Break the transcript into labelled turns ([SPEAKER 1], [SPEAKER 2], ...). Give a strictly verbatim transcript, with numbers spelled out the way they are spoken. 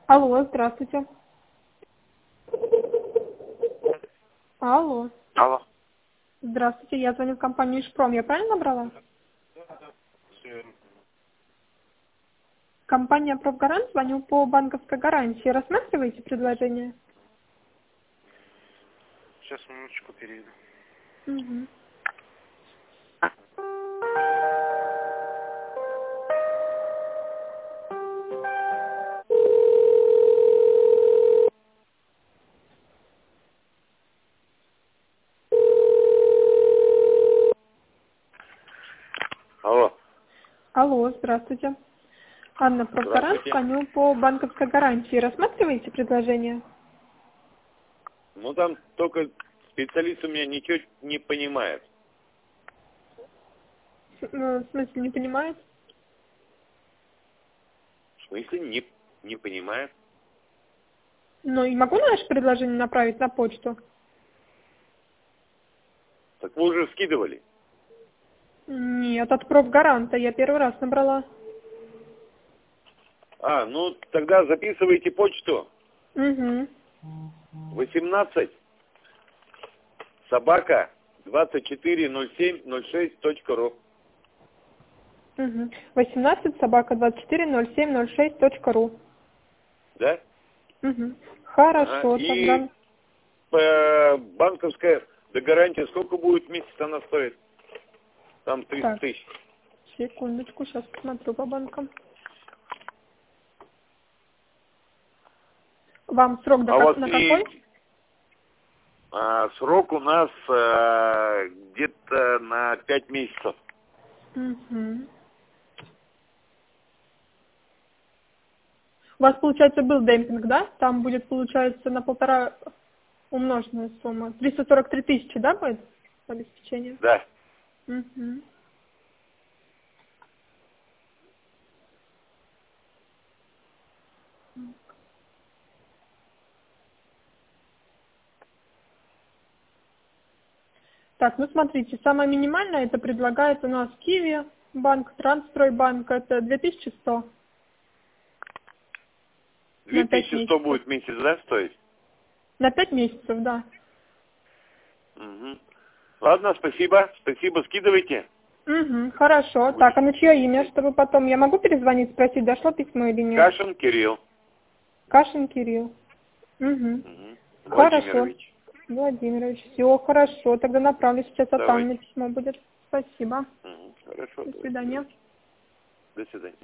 [SPEAKER 1] Алло, здравствуйте. Алло.
[SPEAKER 2] Алло.
[SPEAKER 1] Здравствуйте, я звоню в компанию Ишпром. Я правильно набрала? Компания Профгарант, звоню по банковской гарантии. Рассматриваете предложение?
[SPEAKER 2] Сейчас минуточку перейду.
[SPEAKER 1] Угу.
[SPEAKER 2] Алло.
[SPEAKER 1] Алло, здравствуйте. Анна Профгарант,
[SPEAKER 2] Здравствуйте.
[SPEAKER 1] звоню по банковской гарантии. Рассматриваете предложение?
[SPEAKER 2] Ну там только специалист у меня ничего не понимает.
[SPEAKER 1] С- ну, в смысле, не понимает?
[SPEAKER 2] В смысле не, не понимает?
[SPEAKER 1] Ну, и могу наше предложение направить на почту?
[SPEAKER 2] Так вы уже скидывали.
[SPEAKER 1] Нет, от Профгаранта. Я первый раз набрала.
[SPEAKER 2] А, ну тогда записывайте почту.
[SPEAKER 1] Угу.
[SPEAKER 2] восемнадцать собака двадцать четыре ноль семь ноль шесть точка ру.
[SPEAKER 1] Угу. восемнадцать собака двадцать четыре ноль семь ноль шесть точка ру.
[SPEAKER 2] Да?
[SPEAKER 1] Угу.
[SPEAKER 2] Ага.
[SPEAKER 1] Хорошо,
[SPEAKER 2] И
[SPEAKER 1] тогда.
[SPEAKER 2] э, банковская до гарантия сколько будет в месяц она стоит? Там триста
[SPEAKER 1] Так,
[SPEAKER 2] тысяч.
[SPEAKER 1] секундочку, сейчас посмотрю по банкам. Вам срок до
[SPEAKER 2] А у
[SPEAKER 1] как,
[SPEAKER 2] вас
[SPEAKER 1] на какой?
[SPEAKER 2] и а, срок у нас а, где-то на пять месяцев.
[SPEAKER 1] Угу. У вас, получается, был демпинг, да? Там будет, получается, на полтора умноженная сумма. триста сорок три тысячи, да, будет обеспечение?
[SPEAKER 2] Да.
[SPEAKER 1] Угу. Так, ну смотрите, самое минимальное это предлагает у нас Киви банк, Трансстройбанк, это две тысячи сто
[SPEAKER 2] Две
[SPEAKER 1] на пять
[SPEAKER 2] тысячи сто
[SPEAKER 1] месяцев.
[SPEAKER 2] будет в месяц, да, стоить?
[SPEAKER 1] На пять месяцев, да.
[SPEAKER 2] Угу. Ладно, спасибо. Спасибо, скидывайте.
[SPEAKER 1] Угу, хорошо.
[SPEAKER 2] Будь-
[SPEAKER 1] Так, а на чье имя, чтобы потом... Я могу перезвонить, спросить, дошло письмо или нет?
[SPEAKER 2] Кашин Кирилл.
[SPEAKER 1] Кашин Кирилл. Угу.
[SPEAKER 2] Угу.
[SPEAKER 1] Хорошо.
[SPEAKER 2] Владимирович.
[SPEAKER 1] Владимирович, все хорошо. Тогда направлю сейчас от
[SPEAKER 2] Давайте.
[SPEAKER 1] Анны письмо будет. Спасибо.
[SPEAKER 2] Угу. Хорошо,
[SPEAKER 1] До
[SPEAKER 2] давайте,
[SPEAKER 1] свидания.
[SPEAKER 2] давайте. До свидания.